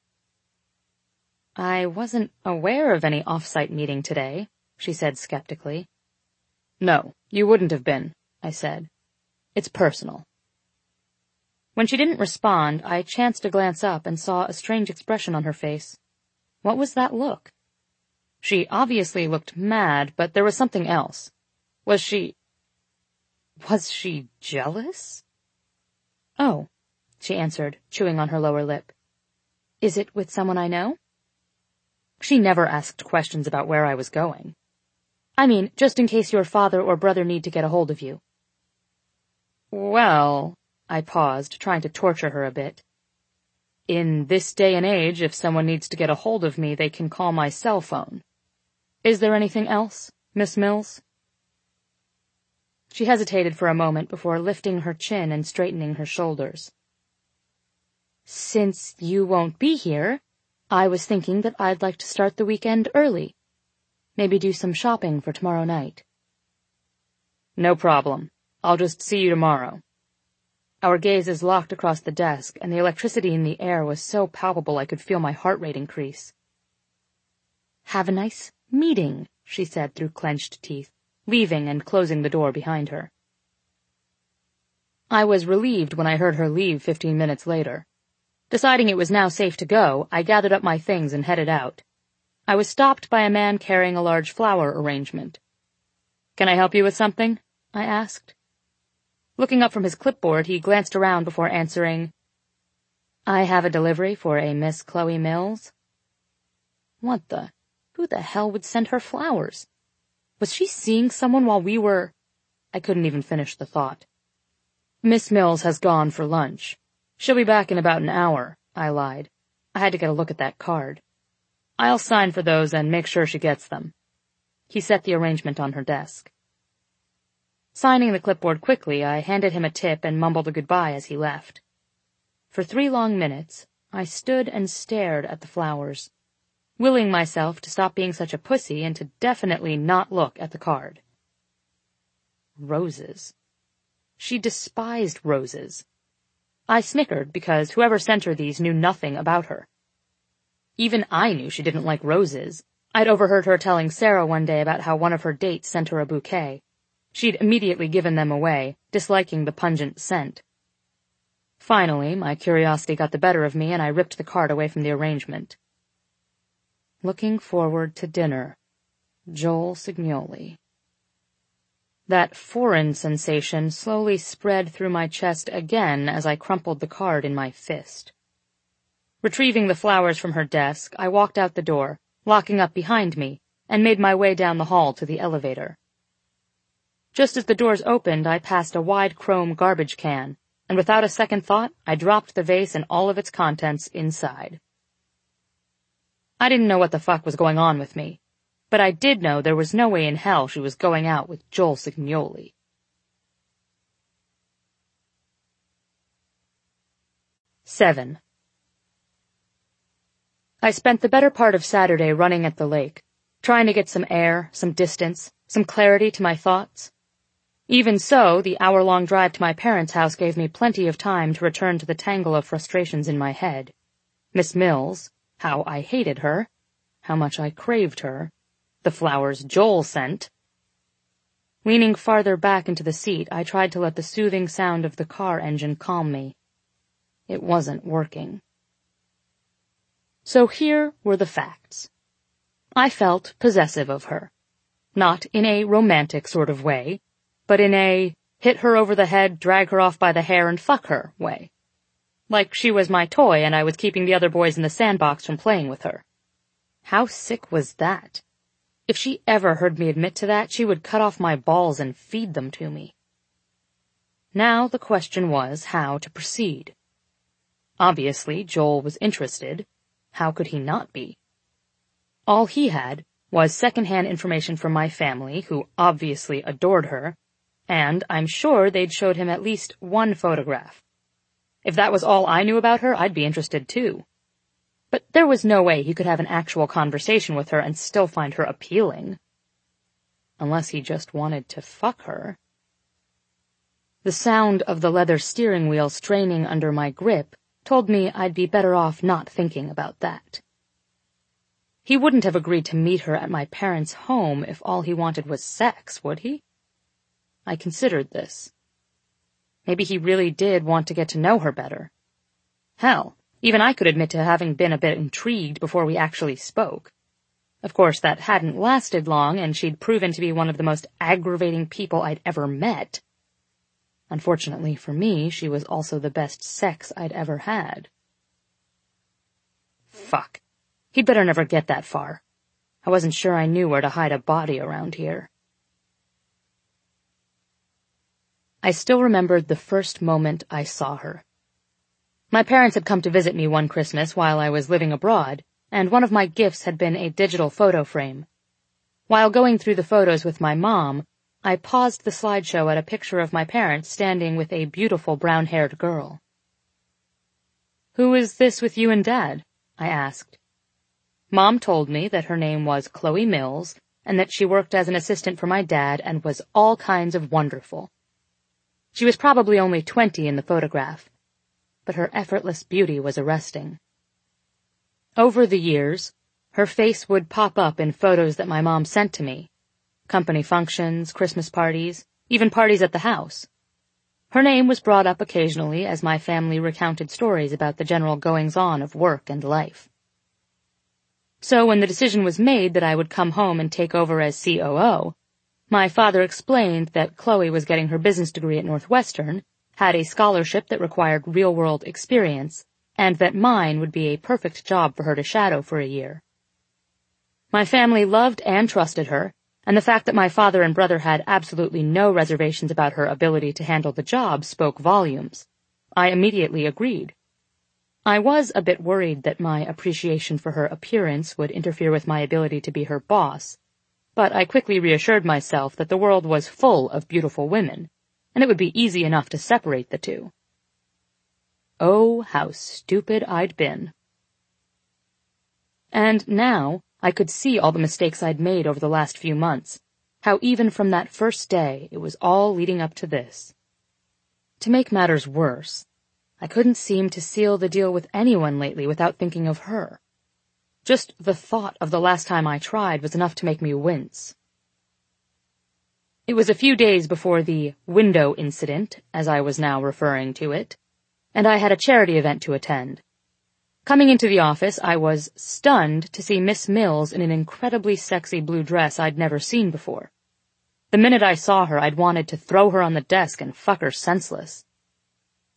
I wasn't aware of any off-site meeting today, she said skeptically. No, you wouldn't have been, I said. It's personal. When she didn't respond, I chanced to glance up and saw a strange expression on her face. What was that look? She obviously looked mad, but there was something else. Was she... Was she jealous? Oh, she answered, chewing on her lower lip. Is it with someone I know? She never asked questions about where I was going. I mean, just in case your father or brother need to get a hold of you. Well, I paused, trying to torture her a bit. In this day and age, if someone needs to get a hold of me, they can call my cell phone. Is there anything else, Miss Mills? She hesitated for a moment before lifting her chin and straightening her shoulders. Since you won't be here, I was thinking that I'd like to start the weekend early. Maybe do some shopping for tomorrow night. No problem. I'll just see you tomorrow. Our gazes locked across the desk, and the electricity in the air was so palpable I could feel my heart rate increase. Have a nice meeting, she said through clenched teeth, leaving and closing the door behind her. I was relieved when I heard her leave fifteen minutes later. Deciding it was now safe to go, I gathered up my things and headed out. I was stopped by a man carrying a large flower arrangement. Can I help you with something? I asked. Looking up from his clipboard, he glanced around before answering, I have a delivery for a Miss Chloe Mills. What the? Who the hell would send her flowers? Was she seeing someone while we were... I couldn't even finish the thought. Miss Mills has gone for lunch. She'll be back in about an hour, I lied. I had to get a look at that card. I'll sign for those and make sure she gets them. He set the arrangement on her desk. Signing the clipboard quickly, I handed him a tip and mumbled a goodbye as he left. For three long minutes, I stood and stared at the flowers, willing myself to stop being such a pussy and to definitely not look at the card. Roses. She despised roses. I snickered because whoever sent her these knew nothing about her. Even I knew she didn't like roses. I'd overheard her telling Sarah one day about how one of her dates sent her a bouquet. She'd immediately given them away, disliking the pungent scent. Finally, my curiosity got the better of me, and I ripped the card away from the arrangement. Looking forward to dinner. Joel Signoli. That foreign sensation slowly spread through my chest again as I crumpled the card in my fist. Retrieving the flowers from her desk, I walked out the door, locking up behind me, and made my way down the hall to the elevator. Just as the doors opened, I passed a wide chrome garbage can, and without a second thought, I dropped the vase and all of its contents inside. I didn't know what the fuck was going on with me, but I did know there was no way in hell she was going out with Joel Signoli. Seven. I spent the better part of Saturday running at the lake, trying to get some air, some distance, some clarity to my thoughts. Even so, the hour-long drive to my parents' house gave me plenty of time to return to the tangle of frustrations in my head. Miss Mills, how I hated her, how much I craved her, the flowers Joel sent. Leaning farther back into the seat, I tried to let the soothing sound of the car engine calm me. It wasn't working. So here were the facts. I felt possessive of her. Not in a romantic sort of way, but in a hit her over the head, drag her off by the hair, and fuck her way. Like she was my toy and I was keeping the other boys in the sandbox from playing with her. How sick was that? If she ever heard me admit to that, she would cut off my balls and feed them to me. Now the question was how to proceed. Obviously, Joel was interested. How could he not be? All he had was second-hand information from my family, who obviously adored her, and I'm sure they'd showed him at least one photograph. If that was all I knew about her, I'd be interested too. But there was no way he could have an actual conversation with her and still find her appealing. Unless he just wanted to fuck her. The sound of the leather steering wheel straining under my grip told me I'd be better off not thinking about that. He wouldn't have agreed to meet her at my parents' home if all he wanted was sex, would he? I considered this. Maybe he really did want to get to know her better. Hell, even I could admit to having been a bit intrigued before we actually spoke. Of course, that hadn't lasted long, and she'd proven to be one of the most aggravating people I'd ever met. Unfortunately for me, she was also the best sex I'd ever had. Fuck. He'd better never get that far. I wasn't sure I knew where to hide a body around here. I still remembered the first moment I saw her. My parents had come to visit me one Christmas while I was living abroad, and one of my gifts had been a digital photo frame. While going through the photos with my mom, I paused the slideshow at a picture of my parents standing with a beautiful brown-haired girl. "Who is this with you and Dad?" I asked. Mom told me that her name was Chloe Mills, and that she worked as an assistant for my dad and was all kinds of wonderful. She was probably only twenty in the photograph, but her effortless beauty was arresting. Over the years, her face would pop up in photos that my mom sent to me. Company functions, Christmas parties, even parties at the house. Her name was brought up occasionally as my family recounted stories about the general goings-on of work and life. So when the decision was made that I would come home and take over as C O O, my father explained that Chloe was getting her business degree at Northwestern, had a scholarship that required real-world experience, and that mine would be a perfect job for her to shadow for a year. My family loved and trusted her, and the fact that my father and brother had absolutely no reservations about her ability to handle the job spoke volumes. I immediately agreed. I was a bit worried that my appreciation for her appearance would interfere with my ability to be her boss, but I quickly reassured myself that the world was full of beautiful women, and it would be easy enough to separate the two. Oh, how stupid I'd been. And now I could see all the mistakes I'd made over the last few months, how even from that first day it was all leading up to this. To make matters worse, I couldn't seem to seal the deal with anyone lately without thinking of her. Just the thought of the last time I tried was enough to make me wince. It was a few days before the window incident, as I was now referring to it. and I had a charity event to attend. Coming into the office, I was stunned to see Miss Mills in an incredibly sexy blue dress I'd never seen before. The minute I saw her, I'd wanted to throw her on the desk and fuck her senseless.